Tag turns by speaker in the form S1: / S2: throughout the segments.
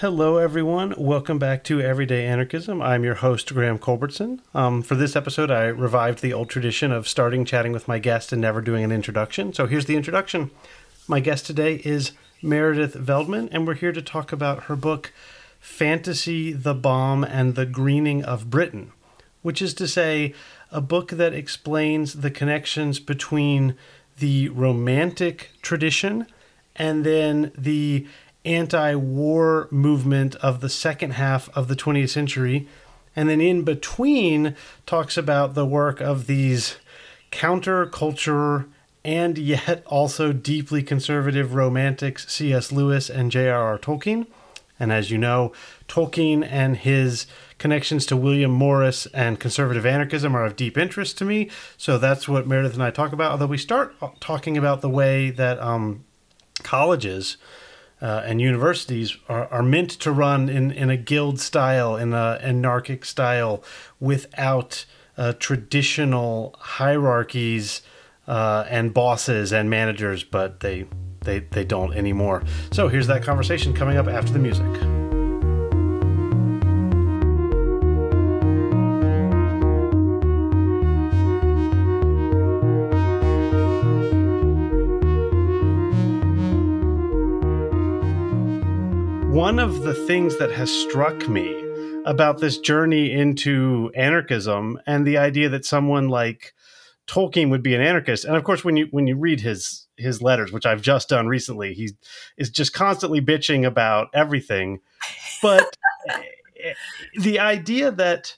S1: Hello, everyone. Welcome back to Everyday Anarchism. I'm your host, Graham Culbertson. For this episode, I revived the old tradition of starting chatting with my guest and never doing an introduction. So here's the introduction. My guest today is Meredith Veldman, and we're here to talk about her book, Fantasy, the Bomb, and the Greening of Britain, which is to say, a book that explains the connections between the Romantic tradition and then the anti-war movement of the second half of the 20th century. And then in between talks about the work of these counterculture and yet also deeply conservative romantics, C.S. Lewis and J.R.R. Tolkien. And as you know, Tolkien and his connections to William Morris and conservative anarchism are of deep interest to me. So that's what Meredith and I talk about, although we start talking about the way that colleges and universities are meant to run in a guild style, in an anarchic style, without traditional hierarchies and bosses and managers, but they don't anymore. So here's that conversation coming up after the music. One of the things that has struck me about this journey into anarchism and the idea that someone like Tolkien would be an anarchist, and of course, when you read his letters, which I've just done recently, he is just constantly bitching about everything. But the idea that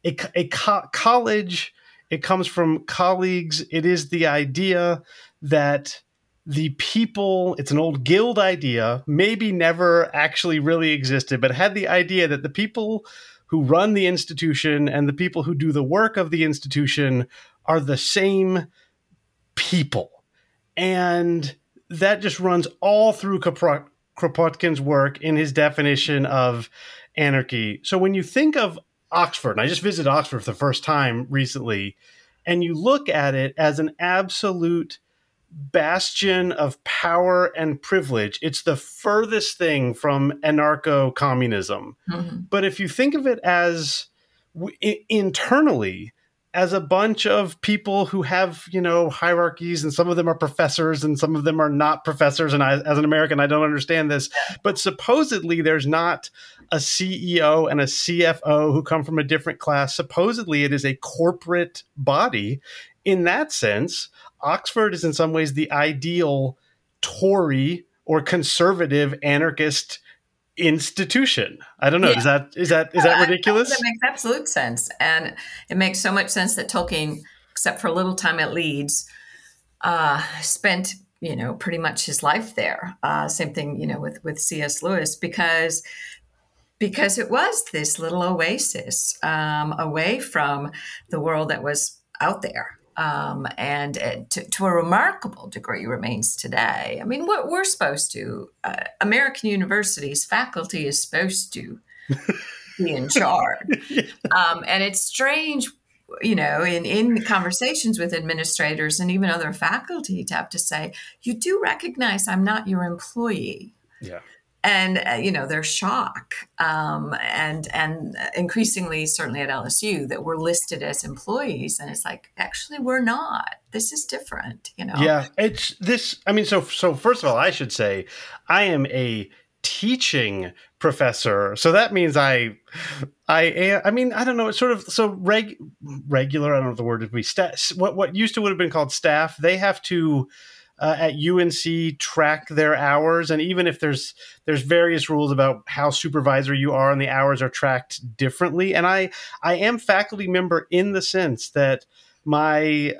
S1: college, it comes from colleagues. It is the idea that the people, it's an old guild idea, maybe never actually really existed, but had the idea that the people who run the institution and the people who do the work of the institution are the same people. And that just runs all through Kropotkin's work in his definition of anarchy. So when you think of Oxford, and I just visited Oxford for the first time recently, and you look at it as an absolute bastion of power and privilege, it's the furthest thing from anarcho-communism. Mm-hmm. But if you think of it as internally, as a bunch of people who have, hierarchies, and some of them are professors and some of them are not professors. And I, as an American, I don't understand this, but supposedly there's not a CEO and a CFO who come from a different class. Supposedly it is a corporate body. In that sense, Oxford is in some ways the ideal Tory or conservative anarchist institution. I don't know. Yeah. Is that ridiculous?
S2: That makes absolute sense. And it makes so much sense that Tolkien, except for a little time at Leeds, spent, pretty much his life there. Same thing, with C.S. Lewis, because it was this little oasis away from the world that was out there. And to a remarkable degree remains today. I mean, we're supposed to, American universities, faculty is supposed to be in charge. And it's strange, in conversations with administrators and even other faculty to have to say, you do recognize I'm not your employee.
S1: Yeah.
S2: And, their shock, and increasingly, certainly at LSU, that we're listed as employees. And it's like, actually, we're not. This is different,
S1: Yeah, it's this. I mean, so first of all, I should say I am a teaching professor. So that means I mean, I don't know. It's sort of so regular. I don't know if the word would be what used to would have been called staff. They have to at UNC track their hours, and even if there's various rules about how supervisor you are, and the hours are tracked differently. And I am faculty member in the sense that my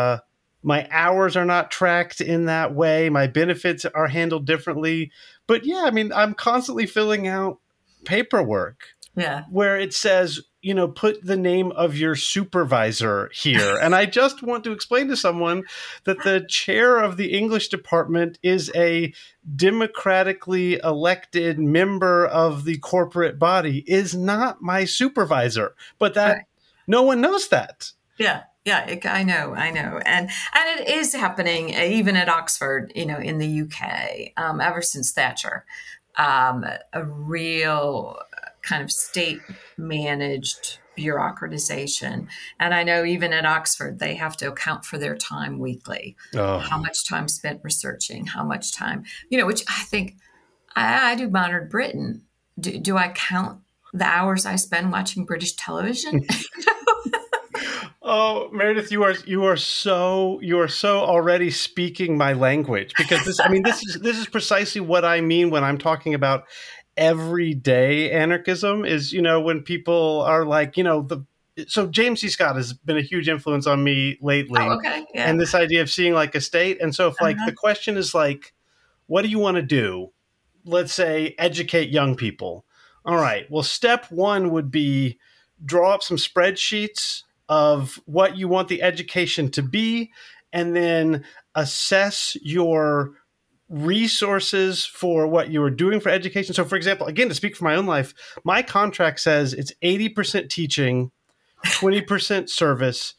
S1: hours are not tracked in that way. My benefits are handled differently. But yeah, I mean, I'm constantly filling out paperwork where it says, put the name of your supervisor here. And I just want to explain to someone that the chair of the English department is a democratically elected member of the corporate body, is not my supervisor. But no one knows that.
S2: Yeah. Yeah, I know. And it is happening even at Oxford, in the UK, ever since Thatcher. a real kind of state managed bureaucratization. And I know even at Oxford, they have to account for their time weekly.
S1: Oh.
S2: How much time spent researching, how much time, which I think I do modern Britain. Do I count the hours I spend watching British television?
S1: Oh, Meredith, you are so already speaking my language, because this is precisely what I mean when I'm talking about everyday anarchism. Is, when people are like, so James C. Scott has been a huge influence on me
S2: Oh,
S1: lately,
S2: okay.
S1: and
S2: Yeah.
S1: this idea of seeing like a state. And so if like the
S2: Uh-huh.
S1: question is like, what do you want to do? Let's say educate young people. All right. Well, step one would be draw up some spreadsheets of what you want the education to be, and then assess your resources for what you are doing for education. So, for example, again, to speak for my own life, my contract says it's 80% teaching, 20% service,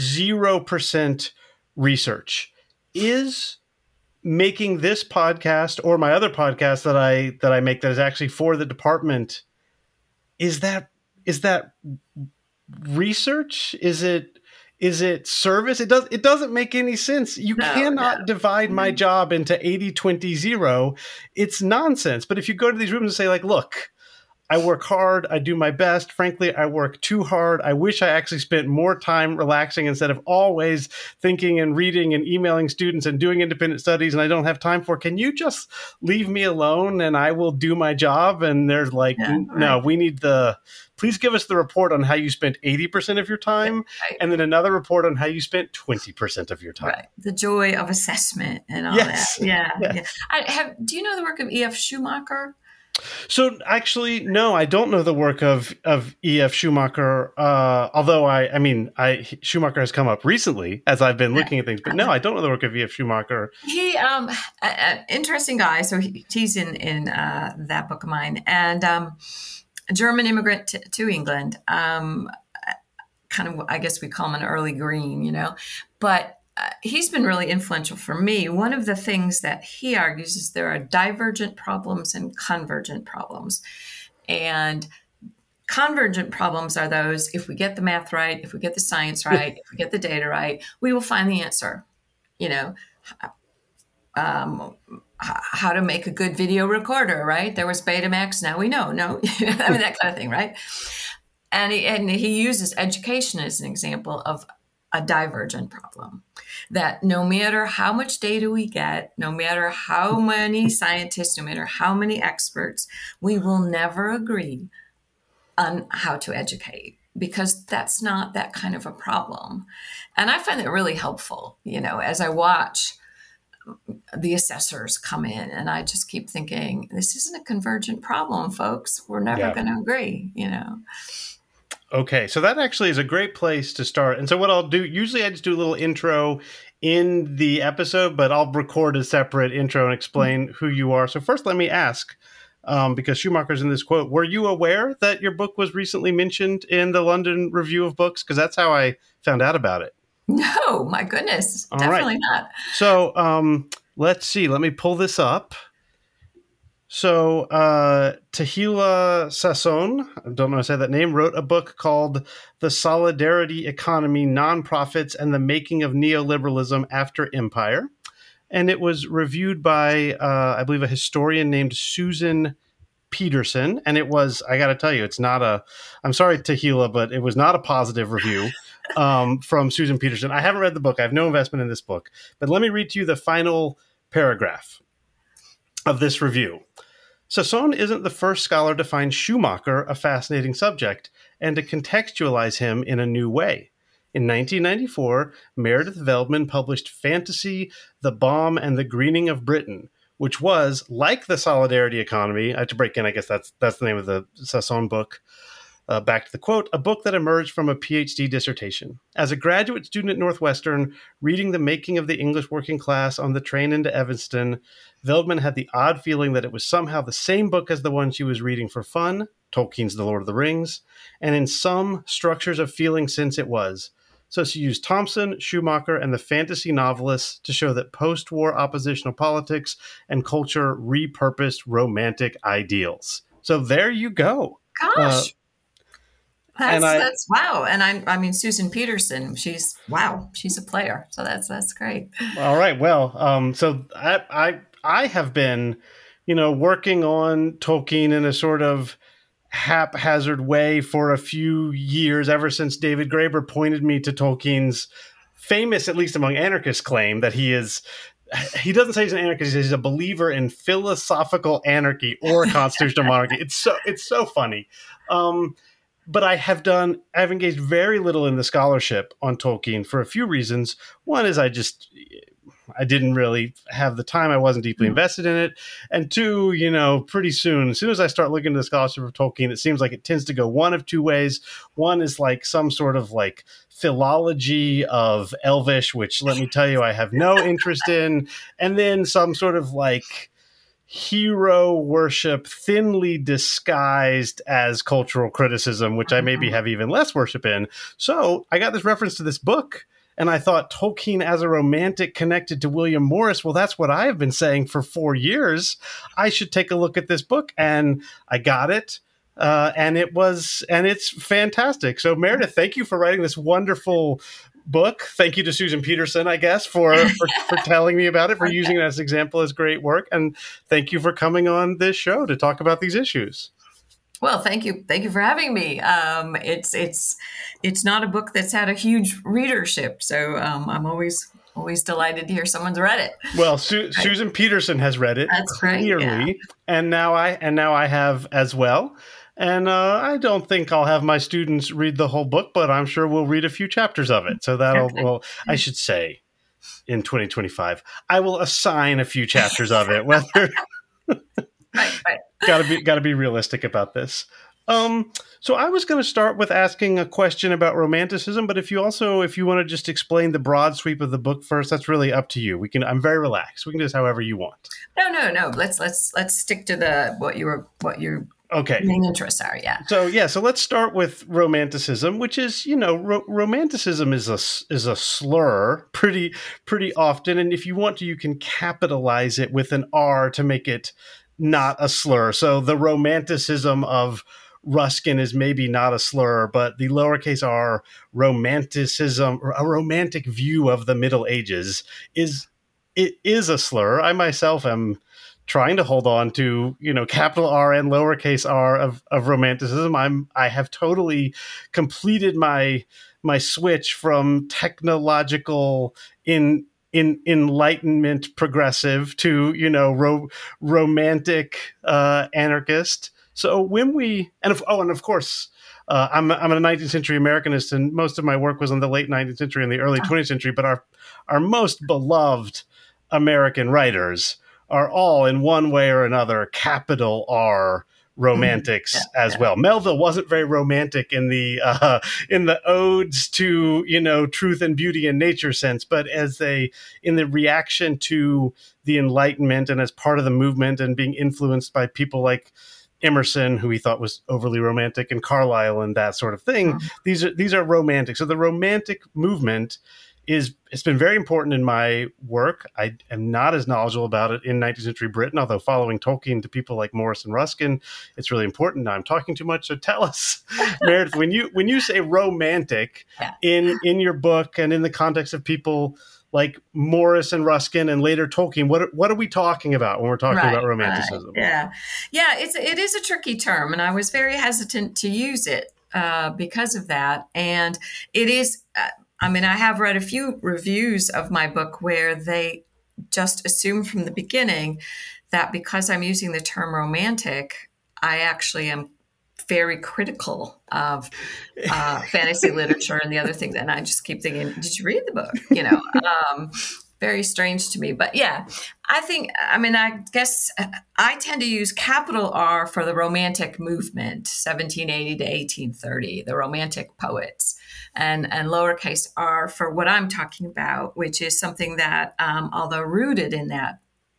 S1: 0% research. Is making this podcast or my other podcast that I make that is actually for the department, is that research? Is it service? It doesn't make any sense. You
S2: No, no.
S1: cannot divide my job into 80-20-0. It's nonsense. But if you go to these rooms and say like, look, I work hard. I do my best. Frankly, I work too hard. I wish I actually spent more time relaxing instead of always thinking and reading and emailing students and doing independent studies, and I don't have time for. Can you just leave me alone and I will do my job? And there's like,
S2: Yeah,
S1: no,
S2: right.
S1: we need please give us the report on how you spent 80% of your
S2: Yeah,
S1: time,
S2: right.
S1: and then another report on how you spent 20% of your time.
S2: Right. The joy of assessment and all that.
S1: Yes.
S2: Yeah. Yeah.
S1: Yes.
S2: Do you know the work of E.F. Schumacher?
S1: So actually, no, I don't know the work of E.F. Schumacher. Although Schumacher has come up recently as I've been looking at things, but no, I don't know the work of E.F. Schumacher.
S2: He, interesting guy. So he's in that book of mine, and a German immigrant to England. Kind of, I guess we call him an early green, but he's been really influential for me. One of the things that he argues is there are divergent problems and convergent problems. And convergent problems are those: if we get the math right, if we get the science right, if we get the data right, we will find the answer. You know, how to make a good video recorder, right? There was Betamax, now we know. No, that kind of thing, right? And he uses education as an example of a divergent problem, that no matter how much data we get, no matter how many scientists, no matter how many experts, we will never agree on how to educate, because that's not that kind of a problem. And I find that really helpful, as I watch the assessors come in, and I just keep thinking, this isn't a convergent problem, folks. We're never
S1: Yeah.
S2: going to agree.
S1: Okay, so that actually is a great place to start. And so what I'll do, usually I just do a little intro in the episode, but I'll record a separate intro and explain who you are. So first, let me ask, because Schumacher's in this quote, were you aware that your book was recently mentioned in the London Review of Books? Because that's how I found out about it.
S2: No, my goodness,
S1: All
S2: definitely
S1: right.
S2: not.
S1: So let's see. Let me pull this up. So Tahila Sasson, I don't know how to say that name, wrote a book called The Solidarity Economy, Nonprofits, and the Making of Neoliberalism After Empire. And it was reviewed by, I believe, a historian named Susan Peterson. And it was, I got to tell you, I'm sorry, Tahila, but it was not a positive review from Susan Peterson. I haven't read the book. I have no investment in this book. But let me read to you the final paragraph of this review. Sasson isn't the first scholar to find Schumacher a fascinating subject and to contextualize him in a new way. In 1994, Meredith Veldman published Fantasy, The Bomb, and the Greening of Britain, which was, like The Solidarity Economy, I have to break in, I guess that's the name of the Sasson book, back to the quote, a book that emerged from a PhD dissertation. As a graduate student at Northwestern, reading The Making of the English Working Class on the train into Evanston, Veldman had the odd feeling that it was somehow the same book as the one she was reading for fun, Tolkien's The Lord of the Rings, and in some structures of feeling sense it was. So she used Thompson, Schumacher, and the fantasy novelists to show that post-war oppositional politics and culture repurposed romantic ideals. So there you go. Uh,
S2: Gosh,
S1: and I,
S2: that's wow. And I mean, Susan Peterson, she's a player. So that's great.
S1: all right, well, so I have been, working on Tolkien in a sort of haphazard way for a few years, ever since David Graeber pointed me to Tolkien's famous, at least among anarchists, claim that he doesn't say he's an anarchist, he says he's a believer in philosophical anarchy or constitutional monarchy. It's so funny. But I've engaged very little in the scholarship on Tolkien for a few reasons. One is I didn't really have the time. I wasn't deeply invested in it. And two, pretty soon, as soon as I start looking at the scholarship of Tolkien, it seems like it tends to go one of two ways. One is like some sort of like philology of Elvish, which let me tell you, I have no interest in. And then some sort of like hero worship thinly disguised as cultural criticism, which I maybe have even less worship in. So I got this reference to this book, and I thought Tolkien as a romantic connected to William Morris. Well, that's what I have been saying for 4 years. I should take a look at this book, and I got it. And it's fantastic. So Meredith, thank you for writing this wonderful book. Thank you to Susan Peterson, I guess, for telling me about it, for using it as an example as great work. And thank you for coming on this show to talk about these issues.
S2: Well, thank you for having me. It's not a book that's had a huge readership, so I'm always delighted to hear someone's read it.
S1: Well, Susan Peterson has read it.
S2: That's
S1: clearly,
S2: right, yeah.
S1: and now I have as well. And I don't think I'll have my students read the whole book, but I'm sure we'll read a few chapters of it. So I should say, in 2025, I will assign a few chapters of it. Whether
S2: right.
S1: Gotta be realistic about this. So I was going to start with asking a question about romanticism, but if you want to just explain the broad sweep of the book first, that's really up to you. I'm very relaxed. We can do this however you want.
S2: No. Let's stick to what your
S1: okay
S2: main interests are. Yeah.
S1: So let's start with romanticism, which is, romanticism is a slur pretty often, and if you want to, you can capitalize it with an R to make it not a slur. So the romanticism of Ruskin is maybe not a slur, but the lowercase r romanticism, or a romantic view of the Middle Ages, is a slur. I myself am trying to hold on to, capital R and lowercase r of romanticism. I have totally completed my switch from technological enlightenment progressive to romantic anarchist. So when of course, I'm a 19th century Americanist, and most of my work was in the late 19th century and the early 20th century. But our most beloved American writers are all, in one way or another, capital R romantics as well. Melville wasn't very romantic in the odes to truth and beauty and nature sense, but in the reaction to the Enlightenment and as part of the movement and being influenced by people like Emerson, who he thought was overly romantic, and Carlyle and that sort of thing. These are romantic. So the romantic movement it's been very important in my work. I am not as knowledgeable about it in 19th century Britain, although following Tolkien to people like Morris and Ruskin, it's really important. Now I'm talking too much, so tell us, Meredith, when you say romantic in your book and in the context of people like Morris and Ruskin and later Tolkien, what are we talking about when we're talking about romanticism?
S2: Right. It is a tricky term, and I was very hesitant to use it because of that. And it is. I have read a few reviews of my book where they just assume from the beginning that because I'm using the term romantic, I actually am very critical of fantasy literature and the other things. And I just keep thinking, did you read the book? Very strange to me. But yeah, I guess I tend to use capital R for the Romantic movement, 1780 to 1830, the Romantic poets, and lowercase r for what I'm talking about, which is something that, although rooted in that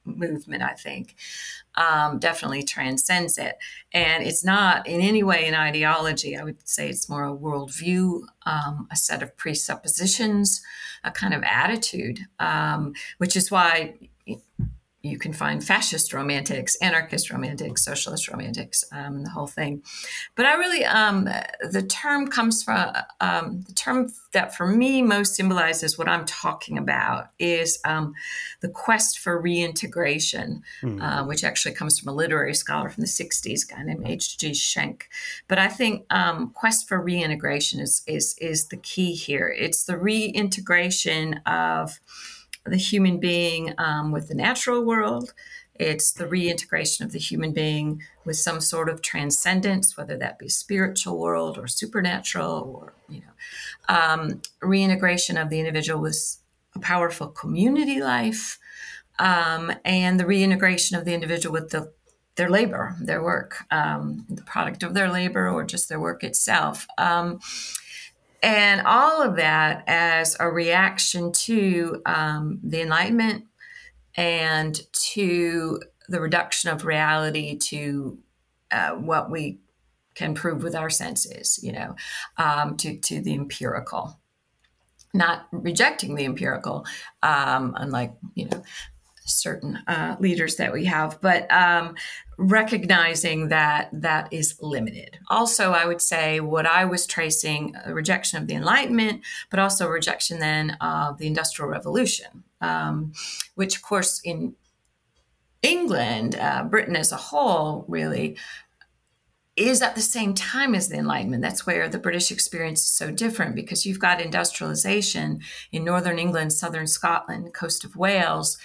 S2: movement, I think, definitely transcends it. And it's not in any way an ideology. I would say it's more a worldview, a set of presuppositions, a kind of attitude, which is why you can find fascist romantics, anarchist romantics, socialist romantics, the whole thing. But I really, the term comes from, the term that for me most symbolizes what I'm talking about is the quest for reintegration, which actually comes from a literary scholar from the 60s, a guy named H.G. Schenck. But I think quest for reintegration is the key here. It's the reintegration of the human being with the natural world. It's the reintegration of the human being with some sort of transcendence, whether that be spiritual world or supernatural, or reintegration of the individual with a powerful community life, and the reintegration of the individual with their labor, their work, the product of their labor, or just their work itself. And all of that as a reaction to the Enlightenment and to the reduction of reality to what we can prove with our senses, to the empirical. Not rejecting the empirical, unlike, certain leaders that we have, but recognizing that that is limited. Also, I would say what I was tracing, a rejection of the Enlightenment, but also a rejection then of the Industrial Revolution, which, of course, in England, Britain as a whole, really is at the same time as the Enlightenment. That's where the British experience is so different, because you've got industrialization in northern England, southern Scotland, coast of Wales,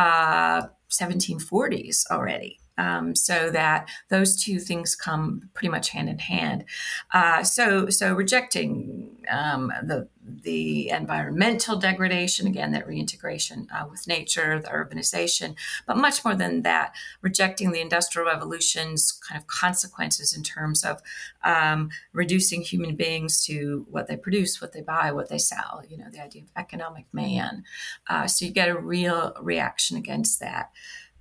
S2: 1740s already. So that those two things come pretty much hand in hand. So rejecting the environmental degradation, again, that reintegration with nature, the urbanization, but much more than that, rejecting the Industrial Revolution's kind of consequences in terms of reducing human beings to what they produce, what they buy, what they sell, the idea of economic man. So you get a real reaction against that.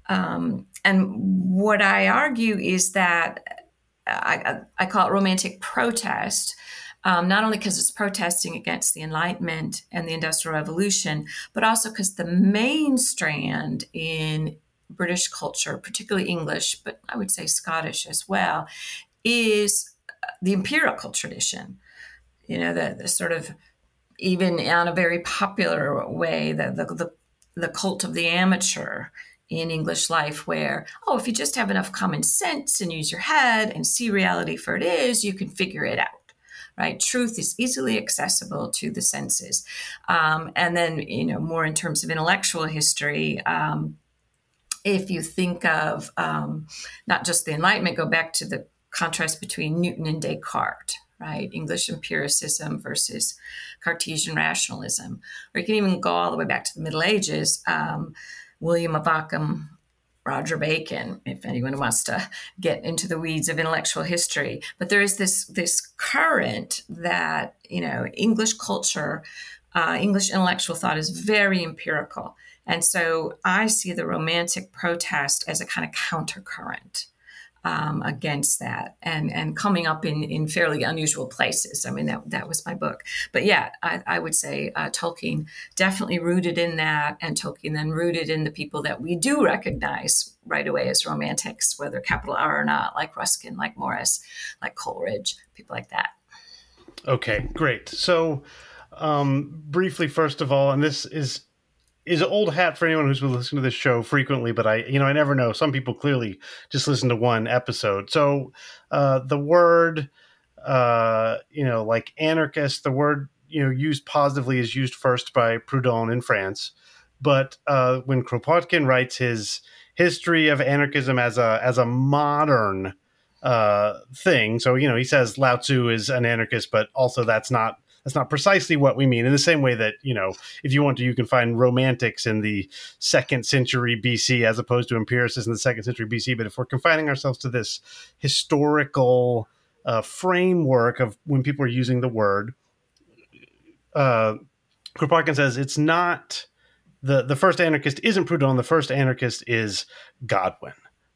S2: And what I argue is that I call it romantic protest, not only because it's protesting against the Enlightenment and the Industrial Revolution, but also because the main strand in British culture, particularly English, but I would say Scottish as well, is the empirical tradition. The sort of, even on a very popular way, the cult of the amateur in English life, where, if you just have enough common sense and use your head and see reality for it is, you can figure it out, right? Truth is easily accessible to the senses. And then, more in terms of intellectual history, if you think of not just the Enlightenment, go back to the contrast between Newton and Descartes, right? English empiricism versus Cartesian rationalism. Or you can even go all the way back to the Middle Ages, William of Ockham, Roger Bacon, if anyone wants to get into the weeds of intellectual history. But there is this current that, English culture, English intellectual thought is very empirical. And so I see the romantic protest as a kind of countercurrent against that, and coming up in fairly unusual places. I mean, that was my book. But yeah, I would say Tolkien definitely rooted in that, and Tolkien then rooted in the people that we do recognize right away as romantics, whether capital R or not, like Ruskin, like Morris, like Coleridge, people like that.
S1: Okay, great. So briefly, first of all, and this is old hat for anyone who's been listening to this show frequently, but I never know. Some people clearly just listen to one episode. So the word, like anarchist, the word, used positively is used first by Proudhon in France. But when Kropotkin writes his history of anarchism as a modern thing, so, he says Lao Tzu is an anarchist, but also that's not precisely what we mean. In the same way that, if you want to, you can find romantics in the 2nd century BC as opposed to empiricists in the 2nd century BC. But if we're confining ourselves to this historical framework of when people are using the word, Kropotkin says it's not the first anarchist isn't Proudhon. The first anarchist is Godwin.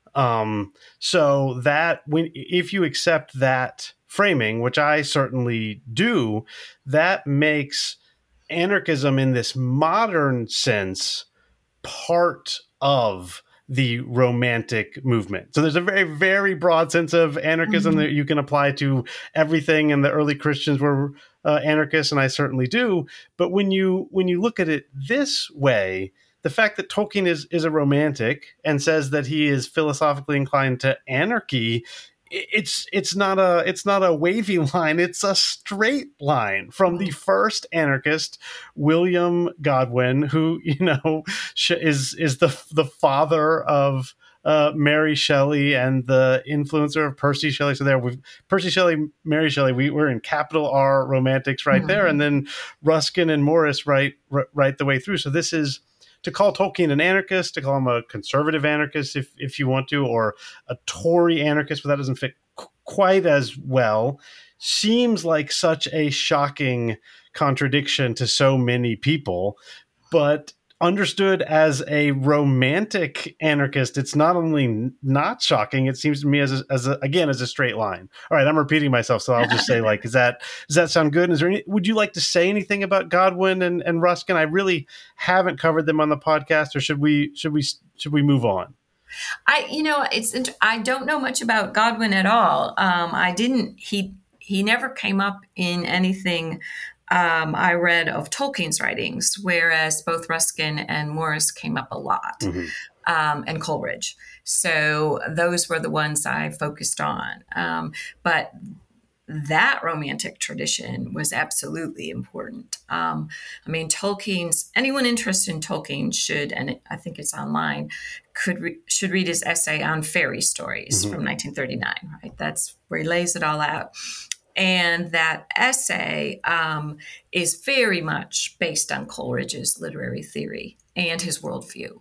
S1: So that if you accept that framing, which I certainly do, that makes anarchism in this modern sense part of the romantic movement. So there's a very, very broad sense of anarchism that you can apply to everything, and the early Christians were anarchists, and I certainly do. But when you look at it this way, the fact that Tolkien is a romantic and says that he is philosophically inclined to anarchy, it's not a wavy line, it's a straight line from the first anarchist, William Godwin, who is the father of Mary Shelley and the influencer of Percy Shelley. So there, with Percy Shelley, Mary Shelley, we're in capital R romantics right there, and then Ruskin and Morris right the way through. So this is, to call Tolkien an anarchist, to call him a conservative anarchist, if you want to, or a Tory anarchist, but that doesn't fit quite as well, seems like such a shocking contradiction to so many people. But understood as a romantic anarchist, it's not only not shocking, it seems to me as a straight line. All right, I'm repeating myself, so I'll just say, like, does that sound good? Would you like to say anything about Godwin and Ruskin? I really haven't covered them on the podcast, or should we move on?
S2: I don't know much about Godwin at all. He never came up in anything I read of Tolkien's writings, whereas both Ruskin and Morris came up a lot, and Coleridge. So those were the ones I focused on. But that romantic tradition was absolutely important. Anyone interested in Tolkien should, and I think it's online, should read his essay on fairy stories from 1939, right? That's where he lays it all out. And that essay is very much based on Coleridge's literary theory and his worldview.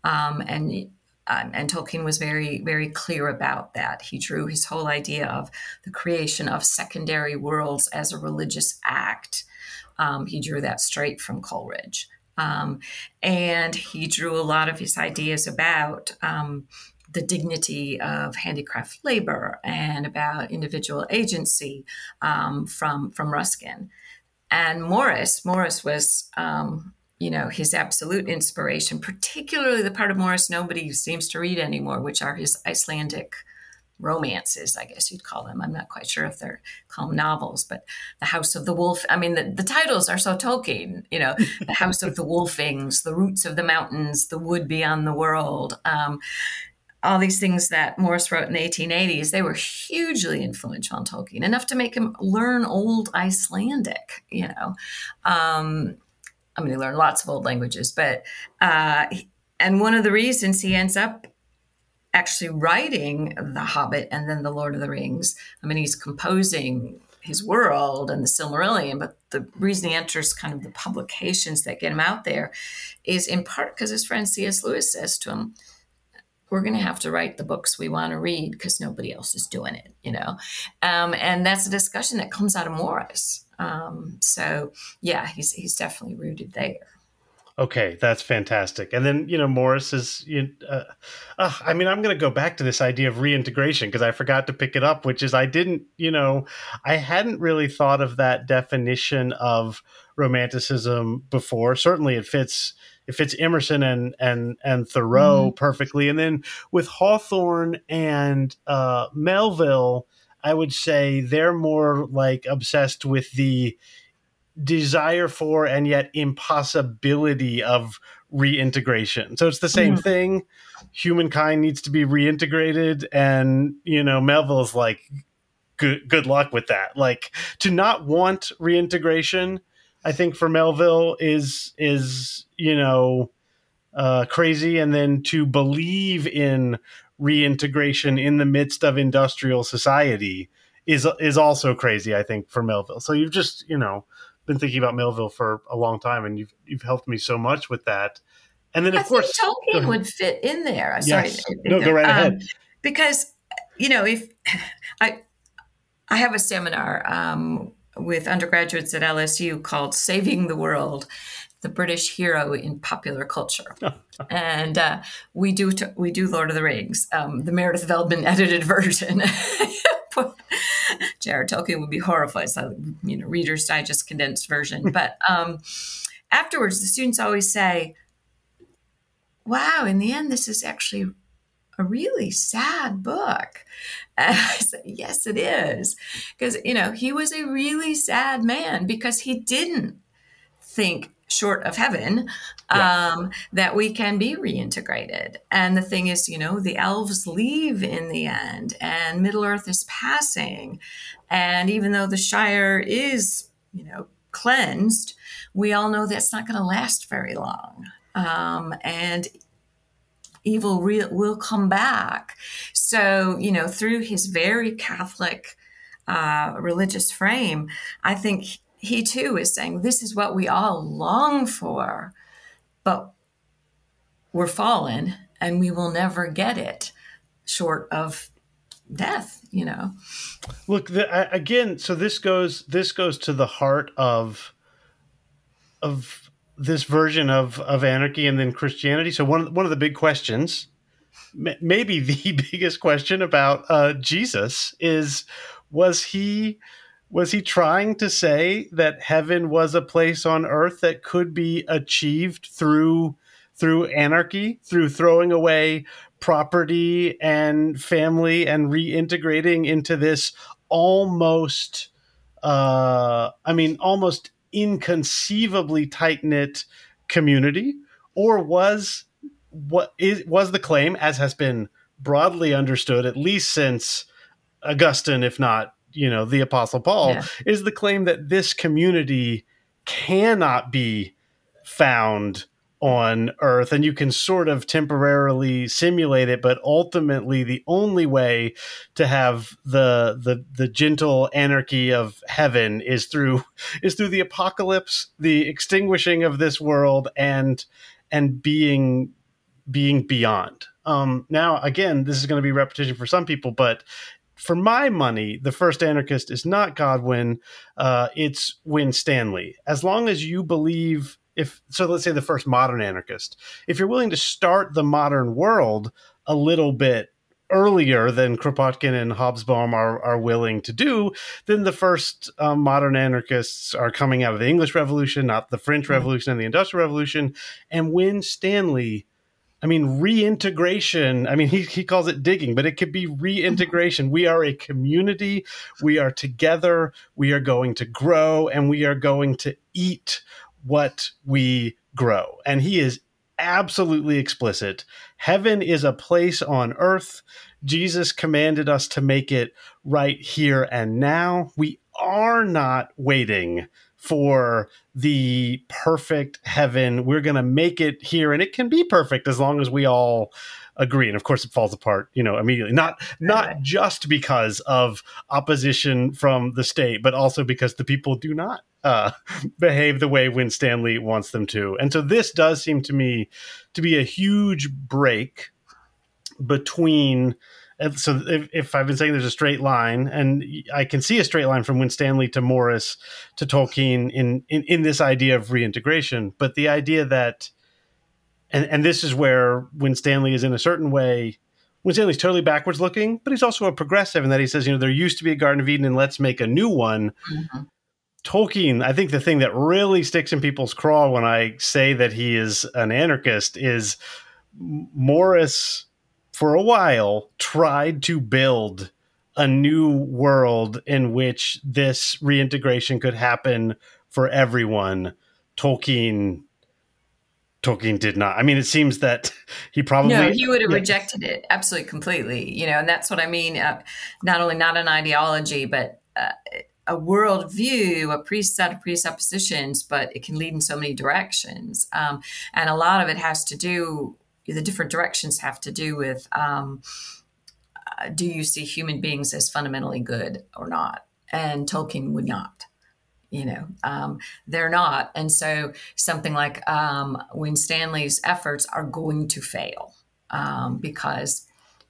S2: And Tolkien was very, very clear about that. He drew his whole idea of the creation of secondary worlds as a religious act. He drew that straight from Coleridge. And he drew a lot of his ideas about the dignity of handicraft labor and about individual agency from Ruskin. And Morris was, his absolute inspiration, particularly the part of Morris nobody seems to read anymore, which are his Icelandic romances, I guess you'd call them. I'm not quite sure if they're called novels, but The House of the Wolf. I mean, the titles are so Tolkien, The House of the Wolfings, The Roots of the Mountains, The Wood Beyond the World. All these things that Morris wrote in the 1880s, they were hugely influential on Tolkien, enough to make him learn Old Icelandic, he learned lots of old languages, but, and one of the reasons he ends up actually writing The Hobbit and then The Lord of the Rings, he's composing his world and the Silmarillion, but the reason he enters kind of the publications that get him out there is in part because his friend C.S. Lewis says to him, we're going to have to write the books we want to read because nobody else is doing it, and that's a discussion that comes out of Morris. So yeah, he's definitely rooted there.
S1: Okay, that's fantastic. And then, Morris is, I'm going to go back to this idea of reintegration because I forgot to pick it up, which is I hadn't really thought of that definition of romanticism before. Certainly it fits Emerson and Thoreau perfectly. And then with Hawthorne and Melville, I would say they're more like obsessed with the desire for and yet impossibility of reintegration. So it's the same thing. Humankind needs to be reintegrated, and Melville's like, good luck with that. Like, to not want reintegration, I think for Melville is crazy, and then to believe in reintegration in the midst of industrial society is also crazy, I think, for Melville. So you've just been thinking about Melville for a long time, and you've helped me so much with that. And then, of course,
S2: Tolkien would fit in there.
S1: Yes. No, go right ahead.
S2: Because if I have a seminar with undergraduates at LSU called "Saving the World," the British hero in popular culture. And we do Lord of the Rings, the Meredith Feldman edited version. J.R. Tolkien would be horrified. So, Reader's Digest condensed version. But afterwards, the students always say, "Wow, in the end, this is actually a really sad book." And I said, "Yes, it is," because he was a really sad man because he didn't think, short of heaven, that we can be reintegrated. And the thing is, the elves leave in the end, and Middle Earth is passing. And even though the Shire is, cleansed, we all know that's not going to last very long. And evil will come back. So, through his very Catholic religious frame, I think he too is saying this is what we all long for, but we're fallen and we will never get it short of death,
S1: Look, again, so this goes to the heart of this version of anarchy and then Christianity. So one of the big questions, maybe the biggest question about Jesus, is was he trying to say that heaven was a place on earth that could be achieved through anarchy, through throwing away property and family and reintegrating into this almost almost inconceivably tight-knit community? Or was the claim, as has been broadly understood at least since Augustine, if not the Apostle Paul, is the claim that this community cannot be found on earth, and you can sort of temporarily simulate it, but ultimately the only way to have the gentle anarchy of heaven is through the apocalypse, the extinguishing of this world, and being beyond. Now, again, this is going to be repetition for some people, but for my money, the first anarchist is not Godwin, it's Winstanley. As long as you believe, let's say the first modern anarchist, if you're willing to start the modern world a little bit earlier than Kropotkin and Hobsbawm are willing to do, then the first modern anarchists are coming out of the English Revolution, not the French Revolution and the Industrial Revolution. And Winstanley, reintegration. He calls it digging, but it could be reintegration. We are a community. We are together. We are going to grow, and we are going to eat what we grow. And he is absolutely explicit. Heaven is a place on earth. Jesus commanded us to make it right here and now. We are not waiting for the perfect heaven. We're going to make it here, and it can be perfect as long as we all agree. And of course, it falls apart, immediately. Not just because of opposition from the state, but also because the people do not behave the way Winstanley wants them to. And so this does seem to me to be a huge break between. So if I've been saying there's a straight line, and I can see a straight line from Winstanley to Morris to Tolkien in this idea of reintegration, but the idea that, and this is where Winstanley is in a certain way, Winstanley's totally backwards looking, but he's also a progressive in that he says, there used to be a Garden of Eden and let's make a new one. Mm-hmm. Tolkien, I think the thing that really sticks in people's craw when I say that he is an anarchist is Morris, for a while, tried to build a new world in which this reintegration could happen for everyone. Tolkien did not. It seems that he probably...
S2: No, he would have rejected it absolutely, completely. And that's what I mean. Not only not an ideology, but a worldview, a set of presuppositions, but it can lead in so many directions. And a lot of it has to do... The different directions have to do with, do you see human beings as fundamentally good or not? And Tolkien would not, they're not. And so something like Winstanley's efforts are going to fail because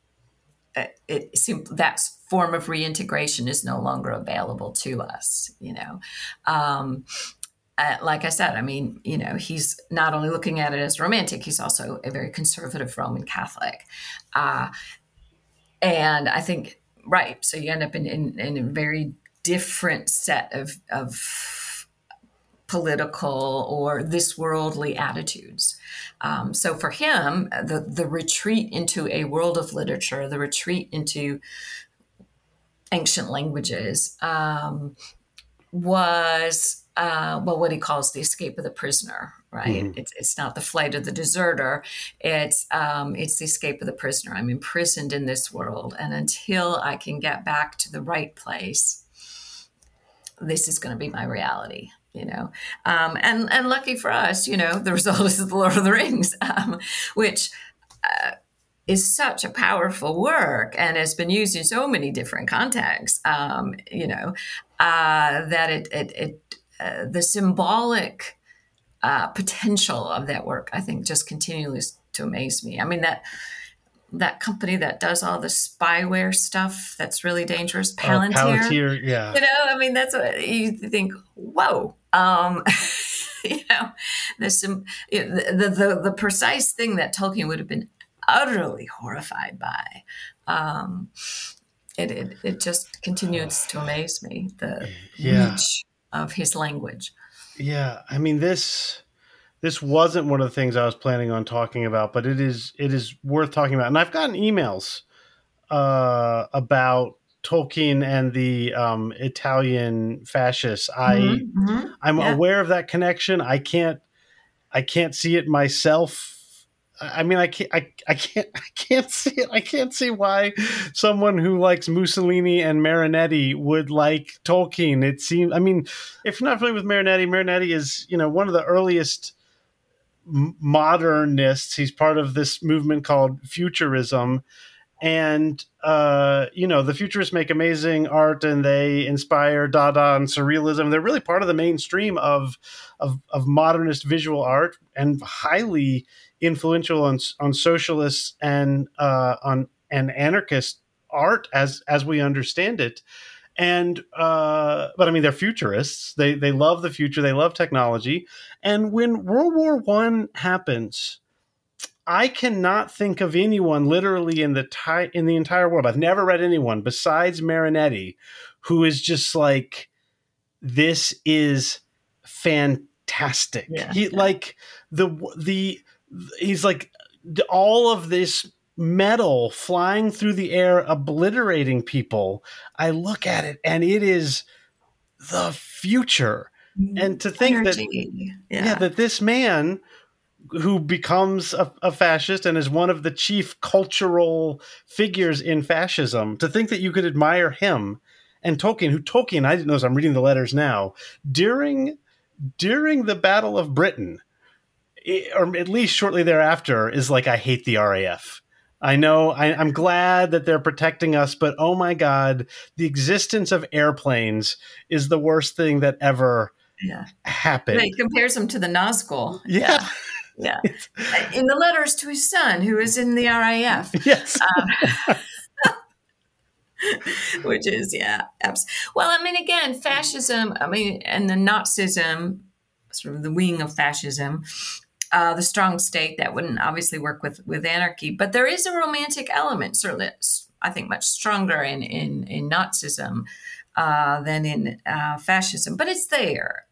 S2: that form of reintegration is no longer available to us, like I said, I mean, he's not only looking at it as romantic, he's also a very conservative Roman Catholic. Uh, and I think, right, so you end up in a very different set of political or this worldly attitudes. So for him, the retreat into a world of literature, the retreat into ancient languages, was well, what he calls the escape of the prisoner. Right?
S1: Mhm.
S2: It's not the flight of the deserter. It's the escape of the prisoner. I'm imprisoned in this world, and until I can get back to the right place, this is going to be my reality. And lucky for us, the result is the Lord of the Rings, which is such a powerful work and has been used in so many different contexts. That the symbolic potential of that work, I think, just continues to amaze me. I mean, that company that does all the spyware stuff that's really dangerous, Palantir.
S1: Palantir, yeah.
S2: I mean, that's what you think. Whoa. you know, the precise thing that Tolkien would have been utterly horrified by. It just continues to amaze me, the
S1: Yeah.
S2: reach of his language.
S1: Yeah. I mean, this wasn't one of the things I was planning on talking about, but it is worth talking about. And I've gotten emails about Tolkien and the Italian fascists. I'm
S2: Yeah,
S1: aware of that connection. I can't see it myself. I mean, I can't see it. I can't see why someone who likes Mussolini and Marinetti would like Tolkien. It seems. I mean, if you're not familiar with Marinetti, Marinetti is one of the earliest modernists. He's part of this movement called Futurism, and the futurists make amazing art, and they inspire Dada and Surrealism. They're really part of the mainstream of modernist visual art, and highly influential on socialists and on and anarchist art as we understand it. And but I mean, they're futurists. They love the future. They love technology. And when World War One happens, I cannot think of anyone literally in the entire world. I've never read anyone besides Marinetti who is just like, this is fantastic.
S2: yeah,
S1: He
S2: yeah.
S1: like the he's like all of this metal flying through the air, obliterating people. I look at it and it is the future. And to think that,
S2: Energy.
S1: yeah,
S2: Yeah,
S1: that this man who becomes a fascist and is one of the chief cultural figures in fascism, to think that you could admire him and Tolkien, I didn't know this, I'm reading the letters now, during the Battle of Britain, or at least shortly thereafter, is like, I hate the RAF. I know, I'm glad that they're protecting us, but oh my God, the existence of airplanes is the worst thing that ever
S2: yeah. Yeah,
S1: happened.
S2: he compares him to the Nazgul.
S1: Yeah.
S2: Yeah, yeah. In the letters to his son, who is in the RAF,
S1: Yes.
S2: which is, yeah. Well, I mean, again, fascism, I mean, and the Nazism, sort of the wing of fascism, the strong state that wouldn't obviously work with anarchy, but there is a romantic element, certainly, I think, much stronger in Nazism than in fascism, but it's there.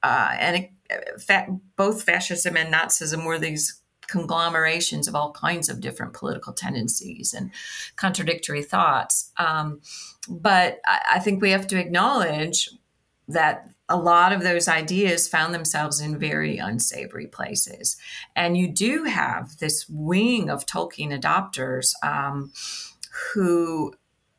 S2: Both fascism and Nazism were these conglomerations of all kinds of different political tendencies and contradictory thoughts. But I think we have to acknowledge that a lot of those ideas found themselves in very unsavory places. And you do have this wing of Tolkien adopters who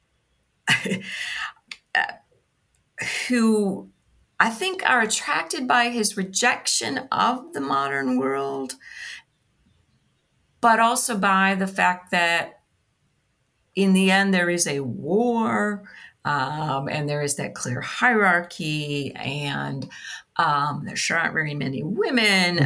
S2: who I think are attracted by his rejection of the modern world, but also by the fact that in the end there is a war, and there is that clear hierarchy, and there sure aren't very many women.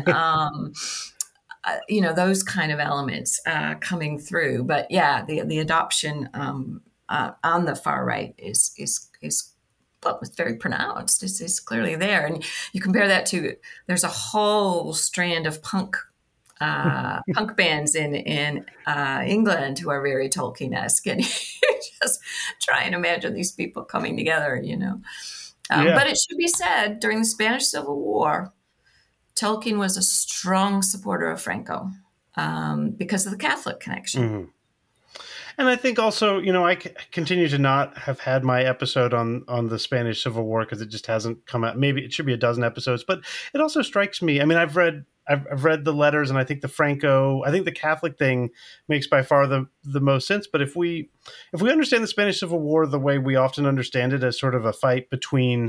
S2: Those kind of elements coming through. But yeah, the adoption on the far right is well, it's very pronounced. It's clearly there. And you compare that to, there's a whole strand of punk bands in England who are very Tolkien-esque, and you just try and imagine these people coming together,
S1: Yeah.
S2: But it should be said, during the Spanish Civil War, Tolkien was a strong supporter of Franco because of the Catholic connection.
S1: Mm-hmm. And I think also, I continue to not have had my episode on the Spanish Civil War because it just hasn't come out. Maybe it should be a dozen episodes, but it also strikes me. I mean, I've read the letters, and I think the Catholic thing makes by far the most sense. But if we understand the Spanish Civil War the way we often understand it, as sort of a fight between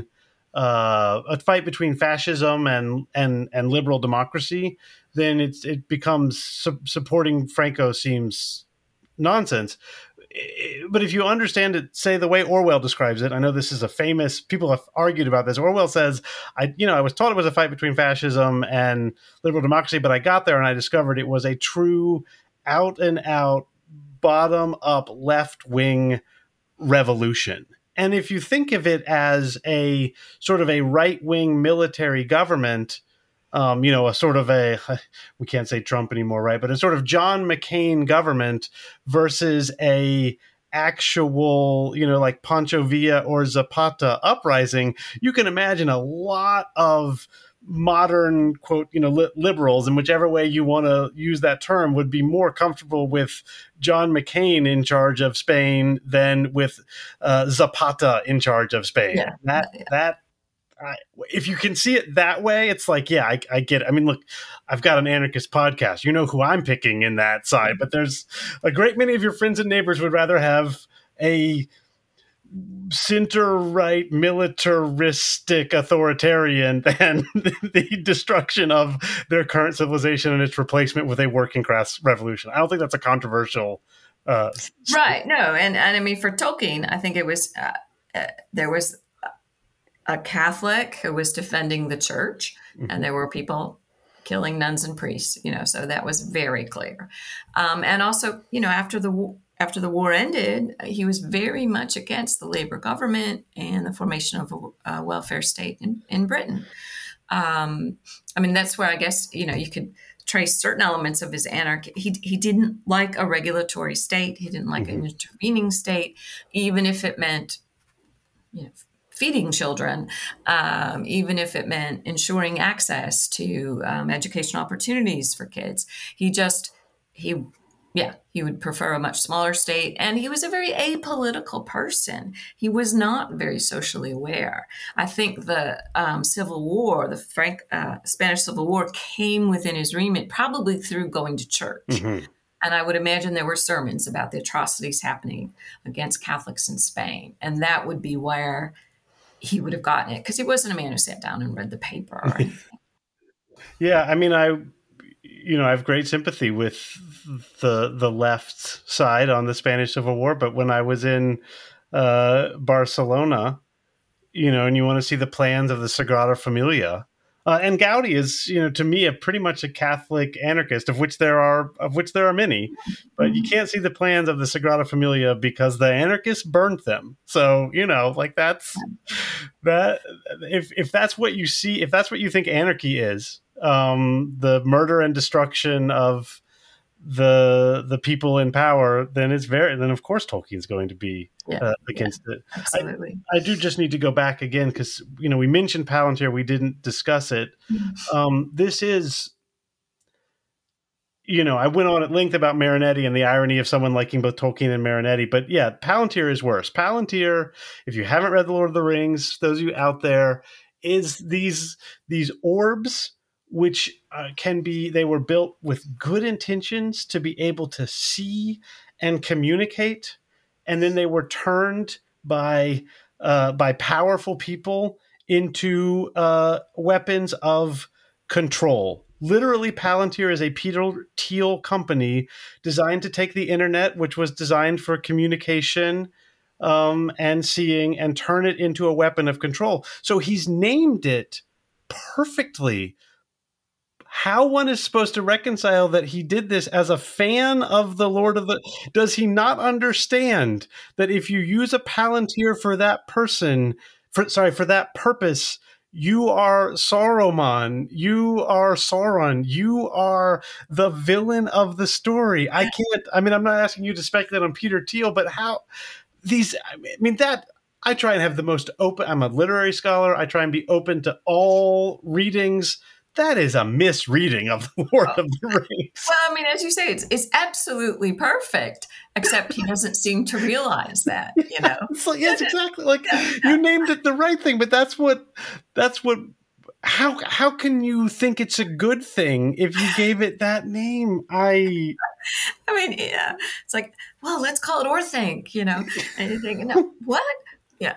S1: fascism and liberal democracy, then it becomes supporting Franco seems nonsense. But if you understand it, say the way Orwell describes it, I know this is a famous, people have argued about this. Orwell says, I was taught it was a fight between fascism and liberal democracy, but I got there and I discovered it was a true out and out bottom up left wing revolution. And if you think of it as a sort of a right wing military government, a sort of we can't say Trump anymore, right? But a sort of John McCain government versus a actual, like Pancho Villa or Zapata uprising, you can imagine a lot of modern, quote, liberals, in whichever way you want to use that term, would be more comfortable with John McCain in charge of Spain than with Zapata in charge of Spain.
S2: Yeah.
S1: If you can see it that way, it's like, yeah, I get it. I mean, look, I've got an anarchist podcast. You know who I'm picking in that side, but there's a great many of your friends and neighbors would rather have a center-right militaristic authoritarian than the destruction of their current civilization and its replacement with a working class revolution. I don't think that's a controversial
S2: right. No, and I mean, for Tolkien, I think it was there was a Catholic who was defending the church, and there were people killing nuns and priests, so that was very clear. And also, after the war ended, he was very much against the Labour government and the formation of a welfare state in Britain. I mean, that's where I guess, you could trace certain elements of his anarchy. He didn't like a regulatory state. He didn't like an intervening state, even if it meant, feeding children, even if it meant ensuring access to educational opportunities for kids. He would prefer a much smaller state. And he was a very apolitical person. He was not very socially aware. I think the Civil War, the Spanish Civil War, came within his remit probably through going to church.
S1: Mm-hmm.
S2: And I would imagine there were sermons about the atrocities happening against Catholics in Spain. And that would be where he would have gotten it, because he wasn't a man who sat down and read the paper or anything.
S1: Yeah, I mean, I have great sympathy with the left side on the Spanish Civil War, but when I was in Barcelona, and you want to see the plans of the Sagrada Familia, and Gaudi is, to me, pretty much a Catholic anarchist, of which there are many, but you can't see the plans of the Sagrada Familia because the anarchists burned them. So, like that. If that's what you see, if that's what you think anarchy is, the murder and destruction of the people in power, then of course Tolkien's going to be against it.
S2: Absolutely.
S1: I do just need to go back again because we mentioned Palantir, we didn't discuss it. This is, I went on at length about Marinetti and the irony of someone liking both Tolkien and Marinetti, but yeah, Palantir is worse. Palantir, if you haven't read The Lord of the Rings, those of you out there, is these orbs which they were built with good intentions to be able to see and communicate, and then they were turned by powerful people into weapons of control. Literally, Palantir is a Peter Thiel company designed to take the internet, which was designed for communication and seeing, and turn it into a weapon of control. So he's named it perfectly. How one is supposed to reconcile that he did this as a fan of the Lord of the... Does he not understand that if you use a Palantir for that person, for that purpose, you are Saruman. You are Sauron. You are the villain of the story. I can't. I mean, I'm not asking you to speculate on Peter Thiel, but how these? I mean, that I try and have the most open. I'm a literary scholar. I try and be open to all readings. That is a misreading of the Lord of the Rings.
S2: Well, I mean, as you say, it's absolutely perfect, except he doesn't seem to realize that, you know.
S1: It's like, yes, exactly. Like you named it the right thing, but that's what how can you think it's a good thing if you gave it that name?
S2: I mean, yeah. It's like, well, let's call it Orthanc, you know. And you think, no, what? Yeah.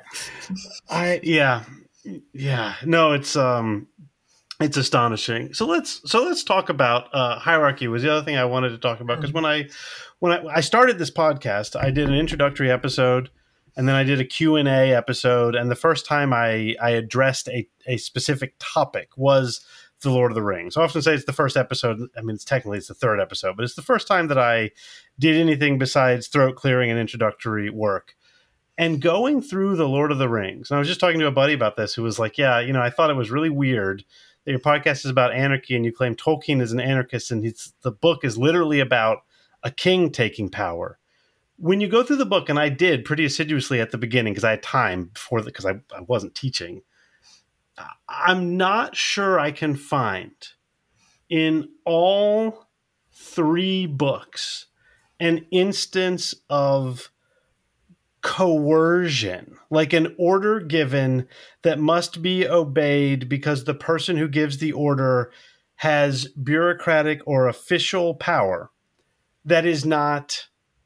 S1: Yeah. No, it's astonishing. So let's talk about hierarchy. Was the other thing I wanted to talk about, because when I started this podcast, I did an introductory episode, and then I did a Q&A episode, and the first time I addressed a specific topic was the Lord of the Rings. I often say it's the first episode. I mean, it's the third episode, but it's the first time that I did anything besides throat clearing and introductory work. And going through the Lord of the Rings, and I was just talking to a buddy about this who was like, yeah, you know, I thought it was really weird that your podcast is about anarchy and you claim Tolkien is an anarchist, and the book is literally about a king taking power. When you go through the book, and I did pretty assiduously at the beginning because I had time before because I wasn't teaching, I'm not sure I can find in all three books an instance of coercion, like an order given that must be obeyed because the person who gives the order has bureaucratic or official power. That is not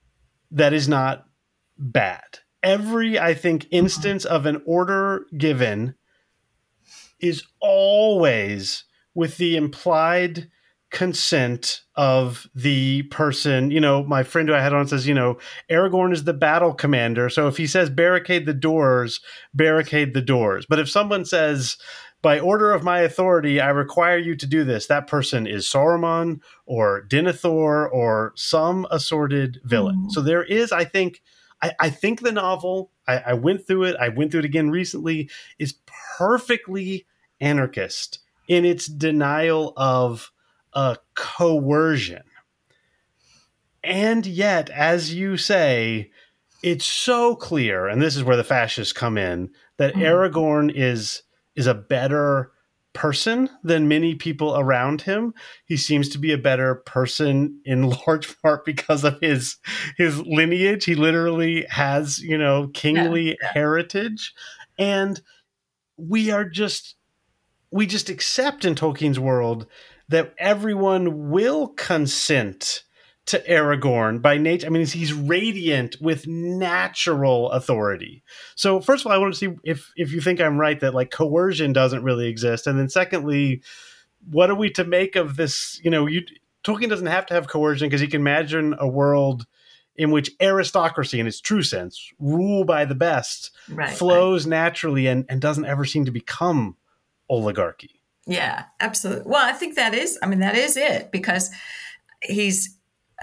S1: bad. Every, I think, instance of an order given is always with the implied consent of the person. You know, my friend who I had on says, you know, Aragorn is the battle commander. So if he says barricade the doors. But if someone says, by order of my authority, I require you to do this, that person is Saruman or Denethor or some assorted villain. So there is, I think the novel, I went through it. I went through it again recently, is perfectly anarchist in its denial of coercion. And yet, as you say, it's so clear, and this is where the fascists come in, that Aragorn is a better person than many people around him. He seems to be a better person in large part because of his lineage. He literally has, you know, kingly heritage. And we just accept in Tolkien's world that everyone will consent to Aragorn by nature. I mean, he's radiant with natural authority. So first of all, I want to see if you think I'm right that like coercion doesn't really exist. And then secondly, what are we to make of this? You know, Tolkien doesn't have to have coercion because he can imagine a world in which aristocracy in its true sense, rule by the best, flows naturally and doesn't ever seem to become oligarchy.
S2: Yeah, absolutely. Well, I think that is it, because he's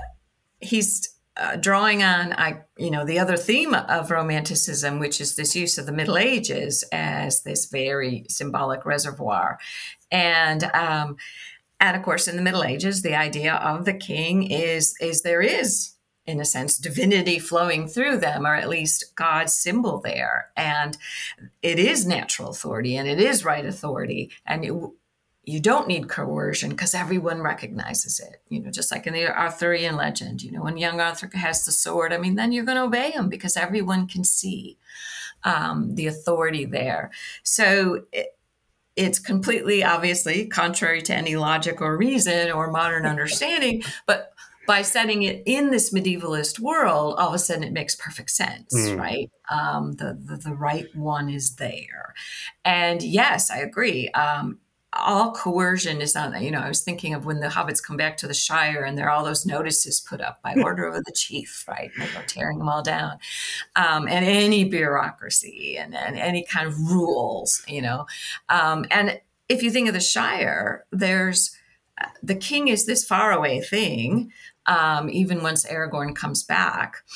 S2: drawing on, the other theme of Romanticism, which is this use of the Middle Ages as this very symbolic reservoir. And of course, in the Middle Ages, the idea of the king is there is, in a sense, divinity flowing through them, or at least God's symbol there. And it is natural authority and it is right authority. And you don't need coercion because everyone recognizes it. You know, just like in the Arthurian legend, you know, when young Arthur has the sword, I mean, then you're going to obey him because everyone can see the authority there. So it's completely, obviously, contrary to any logic or reason or modern understanding, but by setting it in this medievalist world, all of a sudden it makes perfect sense, right? The right one is there. And yes, I agree. All coercion is not, you know, I was thinking of when the hobbits come back to the Shire and there are all those notices put up by order of the chief, right? And they go tearing them all down. And any bureaucracy and any kind of rules, you know. And if you think of the Shire, the king is this faraway thing, even once Aragorn comes back.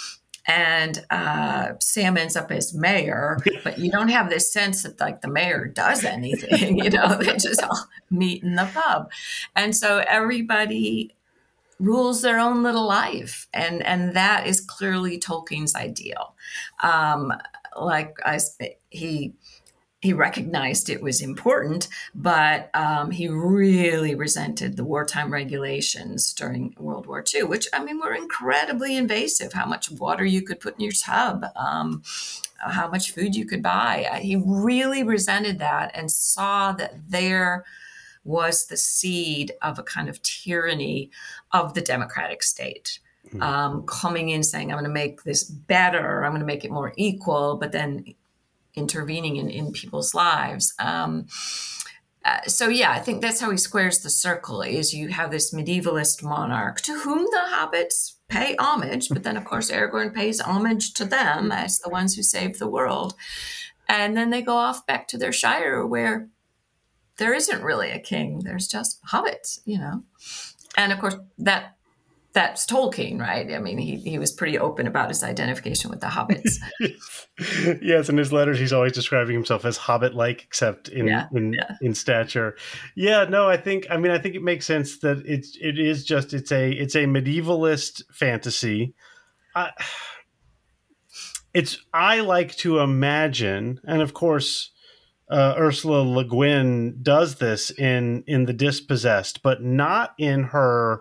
S2: and Sam ends up as mayor, but you don't have this sense that like the mayor does anything, they just all meet in the pub. And so everybody rules their own little life. And that is clearly Tolkien's ideal. Um, like he recognized it was important, but he really resented the wartime regulations during World War II, which, I mean, were incredibly invasive. How much water you could put in your tub, how much food you could buy. He really resented that and saw that there was the seed of a kind of tyranny of the democratic state. Coming in saying, I'm going to make this better, I'm going to make it more equal, but then intervening in people's lives. So yeah, I think that's how he squares the circle, is you have this medievalist monarch to whom the hobbits pay homage, but then of course Aragorn pays homage to them as the ones who saved the world. And then they go off back to their shire where there isn't really a king. There's just hobbits, And of course that's Tolkien, right? I mean, he was pretty open about his identification with the hobbits.
S1: Yes, in his letters, he's always describing himself as hobbit-like, except in stature. Yeah, no, I think it makes sense that it's a medievalist fantasy. I like to imagine, and of course, Ursula Le Guin does this in The Dispossessed, but not in her,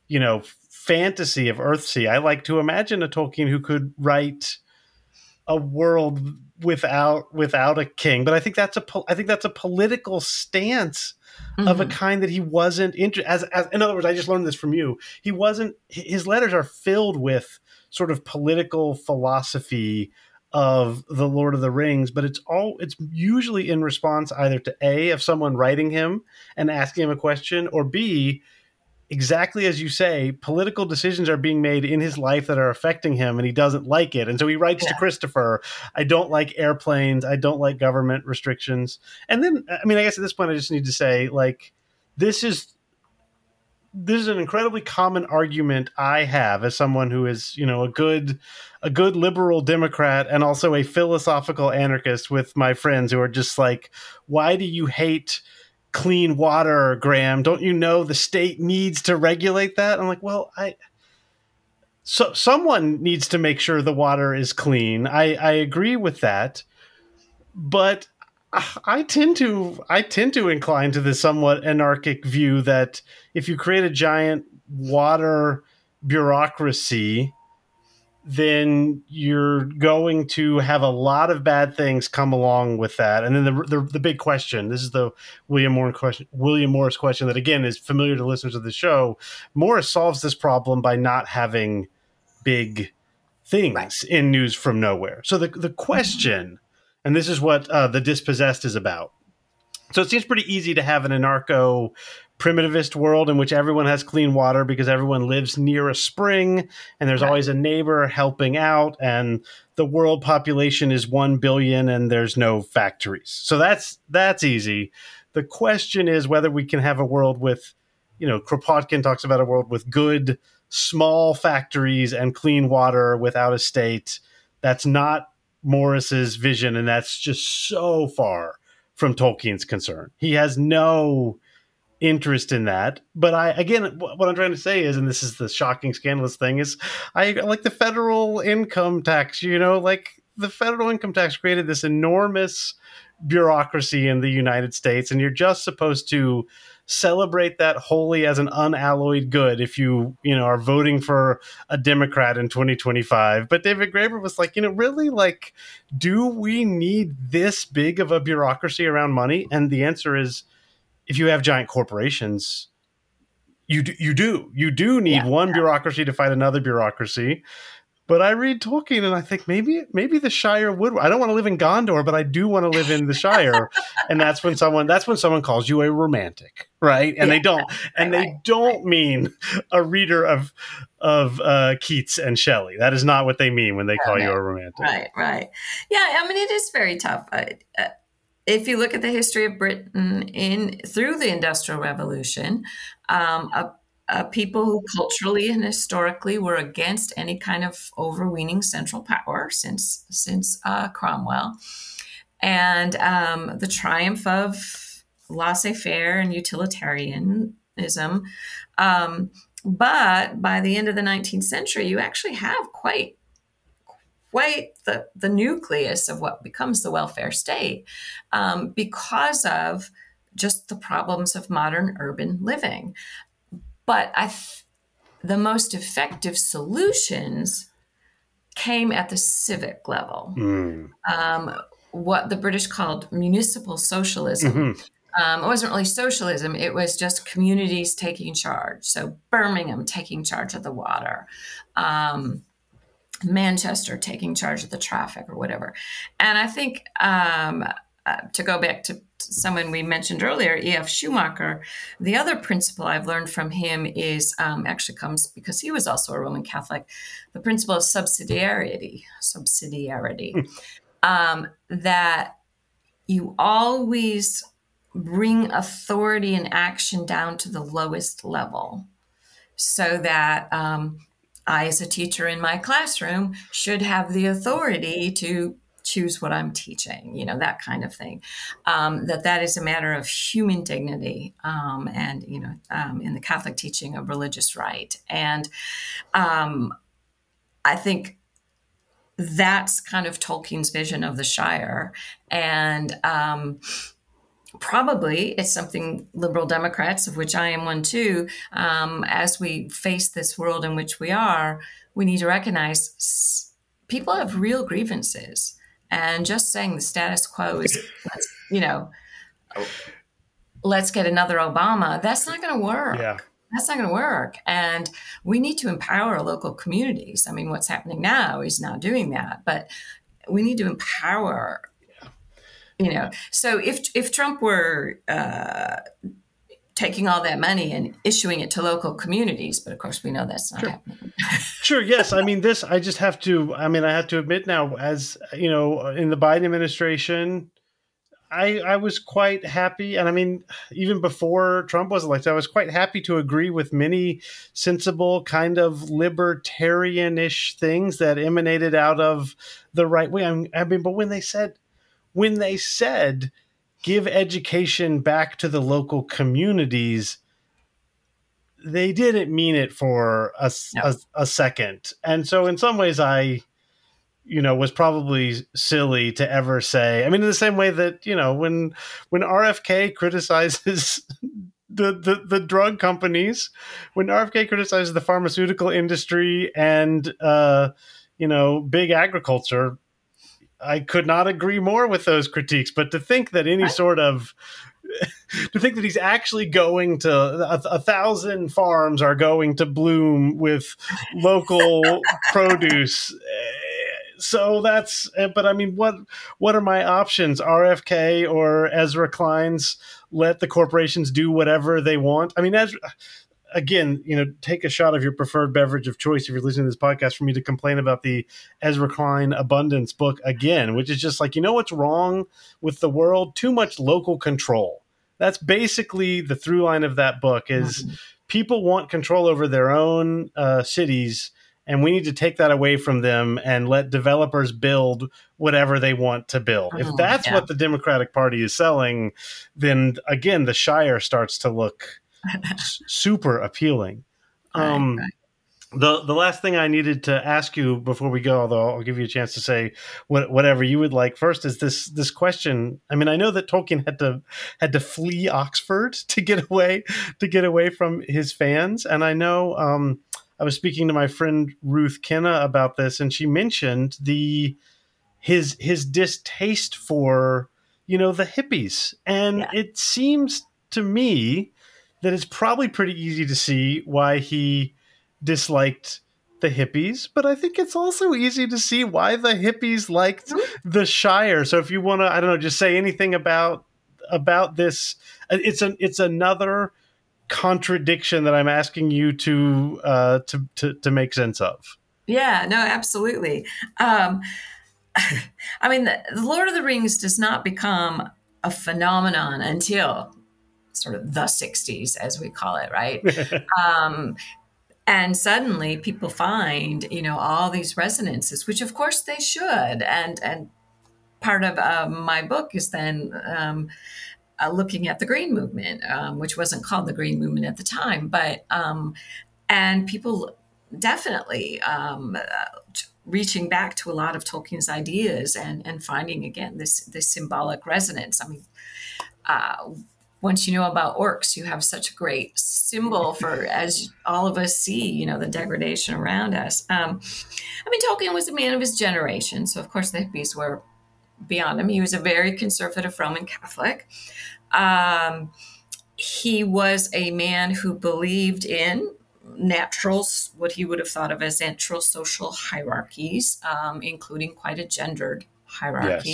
S1: fantasy of Earthsea. I like to imagine a Tolkien who could write a world without a king, but I think that's a political stance of a kind that he wasn't as in other words, I just learned this from you. His letters are filled with sort of political philosophy of the Lord of the Rings, but it's usually in response either to A, of someone writing him and asking him a question, or B, exactly as you say, political decisions are being made in his life that are affecting him and he doesn't like it. And so he writes to Christopher, I don't like airplanes. I don't like government restrictions. And then, I mean, I guess at this point I just need to say, like, this is an incredibly common argument I have as someone who is, a good liberal Democrat and also a philosophical anarchist with my friends who are just like, why do you hate clean water, Graham? Don't you know the state needs to regulate that? I'm like, well, so someone needs to make sure the water is clean. I agree with that, but I tend to incline to the somewhat anarchic view that if you create a giant water bureaucracy, then you're going to have a lot of bad things come along with that. And then the big question, this is the William Morris question that, again, is familiar to listeners of the show. Morris solves this problem by not having big things in news from nowhere. So the question, and this is what The Dispossessed is about. So it seems pretty easy to have an anarcho-primitivist world in which everyone has clean water because everyone lives near a spring and there's always a neighbor helping out, and the world population is 1 billion and there's no factories. So that's easy. The question is whether we can have a world with, Kropotkin talks about a world with good small factories and clean water without a state. That's not Morris's vision, and that's just so far from Tolkien's concern. He has no interest in that. But what I'm trying to say is, and this is the shocking, scandalous thing, is I like the federal income tax. Like the federal income tax created this enormous bureaucracy in the United States, and you're just supposed to celebrate that wholly as an unalloyed good if you are voting for a Democrat in 2025. But David Graeber was like, really, like, do we need this big of a bureaucracy around money? And the answer is, if you have giant corporations, you do need one bureaucracy to fight another bureaucracy. But I read Tolkien and I think maybe the Shire would. I don't want to live in Gondor, but I do want to live in the Shire. And that's when someone calls you a romantic, right? And they don't mean a reader of Keats and Shelley. That is not what they mean when they call you a romantic.
S2: Right. Yeah, I mean, it is very tough. If you look at the history of Britain through the Industrial Revolution, people who culturally and historically were against any kind of overweening central power since Cromwell, and the triumph of laissez-faire and utilitarianism. But by the end of the 19th century, you actually have quite the nucleus of what becomes the welfare state, because of just the problems of modern urban living. But the most effective solutions came at the civic level. What the British called municipal socialism. It wasn't really socialism. It was just communities taking charge. So Birmingham taking charge of the water, Manchester taking charge of the traffic or whatever. And I think to go back to someone we mentioned earlier, E.F. Schumacher, the other principle I've learned from him is actually comes because he was also a Roman Catholic, the principle of subsidiarity, that you always bring authority and action down to the lowest level, so that I, as a teacher in my classroom, should have the authority to choose what I'm teaching, that kind of thing. That is a matter of human dignity, and in the Catholic teaching of religious right. And I think that's kind of Tolkien's vision of the Shire, and probably it's something liberal Democrats, of which I am one too, as we face this world in which we are, we need to recognize people have real grievances. And just saying the status quo is, let's get another Obama, that's not going to work.
S1: Yeah.
S2: That's not going to work. And we need to empower local communities. I mean, what's happening now is not doing that, but we need to empower, So if Trump were taking all that money and issuing it to local communities, but of course we know that's not happening.
S1: Sure. Yes. I mean, I have to admit now, as in the Biden administration, I was quite happy. And I mean, even before Trump was elected, I was quite happy to agree with many sensible kind of libertarian-ish things that emanated out of the right wing. I mean, but when they said give education back to the local communities, they didn't mean it for a second. And so in some ways I, was probably silly to ever say, I mean, in the same way that, when RFK criticizes the drug companies, when RFK criticizes the pharmaceutical industry and, big agriculture, I could not agree more with those critiques. But to think that to think that he's actually going to 1,000 farms are going to bloom with local produce. So but I mean, what are my options? RFK or Ezra Klein's let the corporations do whatever they want? I mean, again, take a shot of your preferred beverage of choice if you're listening to this podcast for me to complain about the Ezra Klein Abundance book again, which is just like, what's wrong with the world? Too much local control. That's basically the through line of that book is people want control over their own cities, and we need to take that away from them and let developers build whatever they want to build. If that's what the Democratic Party is selling, then again, the Shire starts to look super appealing. Right. The last thing I needed to ask you before we go, although I'll give you a chance to say whatever you would like first, is this question. I mean, I know that Tolkien had to flee Oxford to get away from his fans, and I know I was speaking to my friend Ruth Kenna about this, and she mentioned his distaste for the hippies, and it seems to me that it's probably pretty easy to see why he disliked the hippies, but I think it's also easy to see why the hippies liked the Shire. So if you want to, I don't know, just say anything about this, it's another contradiction that I'm asking you to make sense of.
S2: Yeah, no, absolutely. I mean, the Lord of the Rings does not become a phenomenon until sort of the 60s, as we call it, right? Um, and suddenly people find, all these resonances, which of course they should. And part of my book is then looking at the Green Movement, which wasn't called the Green Movement at the time, but and people definitely reaching back to a lot of Tolkien's ideas and finding again this symbolic resonance. I mean, once you know about orcs, you have such a great symbol for, as all of us see, the degradation around us. Tolkien was a man of his generation, so of course the hippies were beyond him. He was a very conservative Roman Catholic. He was a man who believed in what he would have thought of as natural social hierarchies, including quite a gendered hierarchy.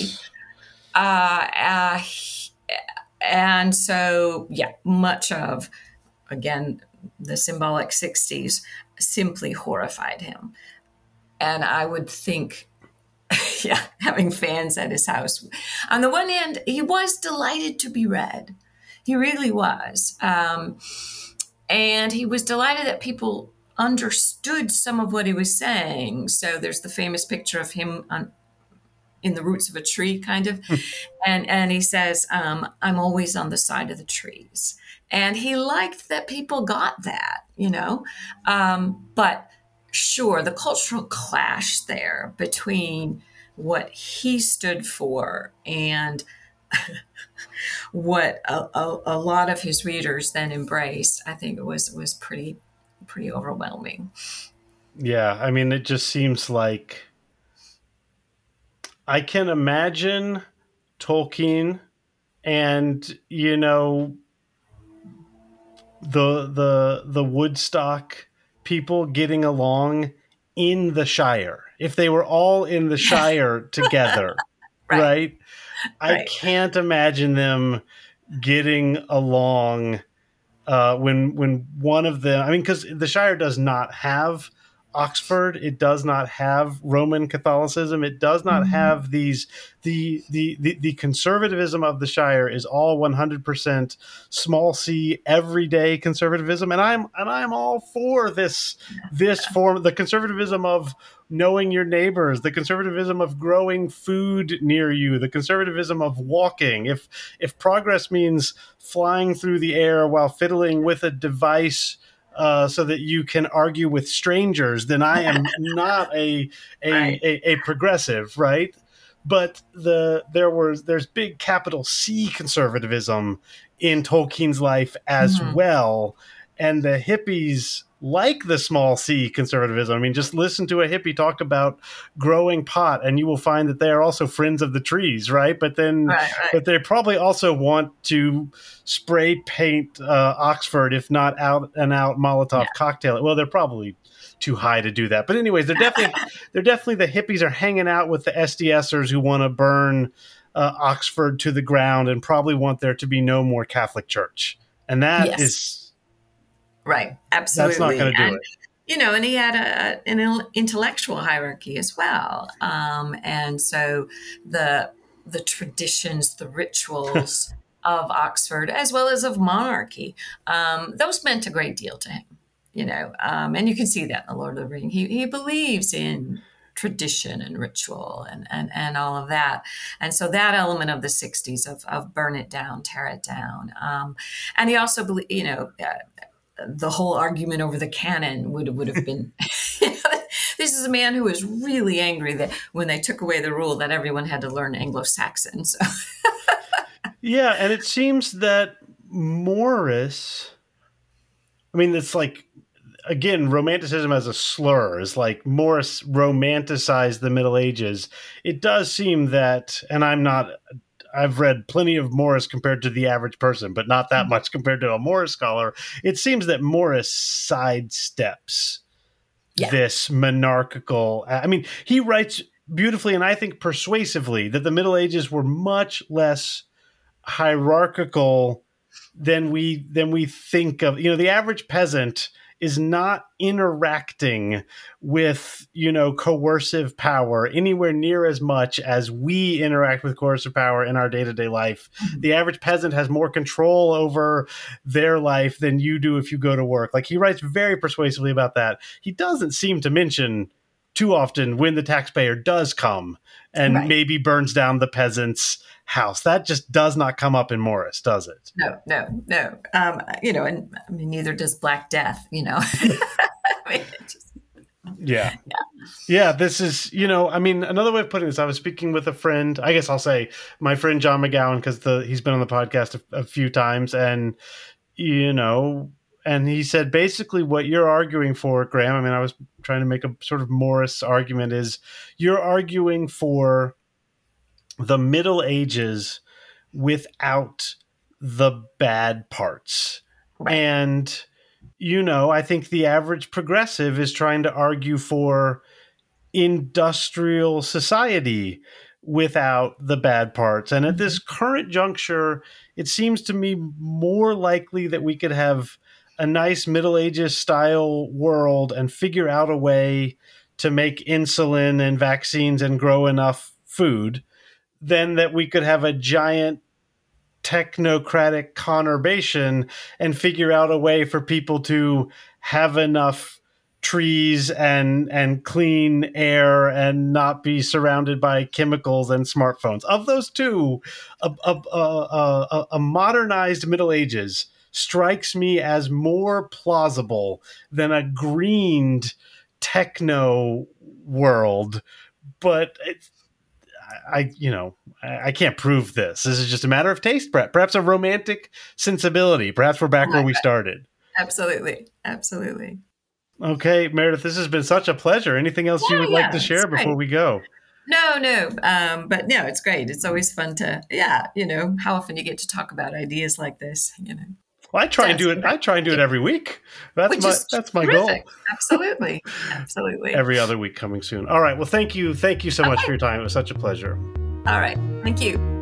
S2: Yes. And so, much of, again, the symbolic 60s simply horrified him. And I would think, having fans at his house. On the one hand, he was delighted to be read. He really was. And he was delighted that people understood some of what he was saying. So there's the famous picture of him in the roots of a tree, kind of. And he says, I'm always on the side of the trees. And he liked that people got that, But sure, the cultural clash there between what he stood for and what a lot of his readers then embraced, I think it was pretty overwhelming.
S1: Yeah, I mean, it just seems like I can imagine Tolkien and, the Woodstock people getting along in the Shire. If they were all in the Shire together, right? I can't imagine them getting along when one of them, because the Shire does not have Oxford, it does not have Roman Catholicism, it does not have the conservatism of the Shire is all 100% small c everyday conservatism, and I'm all for this form, the conservatism of knowing your neighbors, the conservatism of growing food near you, the conservatism of walking. If progress means flying through the air while fiddling with a device so that you can argue with strangers, then I am not a progressive, right? But there's big capital C conservatism in Tolkien's life as well, and the hippies like the small c conservatism. Just listen to a hippie talk about growing pot, and you will find that they are also friends of the trees, right? But then, but they probably also want to spray paint Oxford, if not out and out Molotov cocktail. Well, they're probably too high to do that. But anyways, they're definitely the hippies are hanging out with the SDSers who want to burn Oxford to the ground and probably want there to be no more Catholic Church. And that is
S2: right. Absolutely.
S1: That's not going to do it.
S2: And he had an intellectual hierarchy as well. And so the traditions, the rituals of Oxford, as well as of monarchy, those meant a great deal to him, and you can see that in The Lord of the Rings. He believes in tradition and ritual and all of that. And so that element of the 60s of burn it down, tear it down. And he also believed, the whole argument over the canon would have been, this is a man who was really angry that when they took away the rule that everyone had to learn Anglo-Saxon. So.
S1: Yeah. And it seems that Morris, it's like, again, romanticism as a slur is like Morris romanticized the Middle Ages. It does seem that, and I've read plenty of Morris compared to the average person, but not that much compared to a Morris scholar. It seems that Morris sidesteps this monarchical. He writes beautifully and I think persuasively that the Middle Ages were much less hierarchical than we think of. The average peasant is not interacting with, coercive power anywhere near as much as we interact with coercive power in our day-to-day life. The average peasant has more control over their life than you do if you go to work. Like, he writes very persuasively about that. He doesn't seem to mention too often when the taxpayer does come and maybe burns down the peasant's house. That just does not come up in Morris, does it?
S2: No. And I mean, neither does Black Death,
S1: Yeah, this is, another way of putting this, I was speaking with a friend, I guess I'll say my friend John McGowan, because he's been on the podcast a few times, and, and he said, basically what you're arguing for, Graham, I mean, I was trying to make a sort of Morris argument, is you're arguing for the Middle Ages without the bad parts.
S2: Right.
S1: And, I think the average progressive is trying to argue for industrial society without the bad parts. And at this current juncture, it seems to me more likely that we could have a nice Middle Ages style world and figure out a way to make insulin and vaccines and grow enough food than that we could have a giant technocratic conurbation and figure out a way for people to have enough trees and clean air and not be surrounded by chemicals and smartphones. Of those two, a modernized Middle Ages strikes me as more plausible than a greened techno world. But I can't prove this. This is just a matter of taste, perhaps a romantic sensibility. Perhaps we're back where we started.
S2: Absolutely.
S1: Okay, Meredith, this has been such a pleasure. Anything else you would like to share before we go?
S2: No. But no, it's great. It's always fun to, how often you get to talk about ideas like this,
S1: Well, I try and do it. I try and do it every week. That's my goal.
S2: Absolutely.
S1: Every other week coming soon. All right. Well, thank you so much for your time. It was such a pleasure.
S2: All right. Thank you.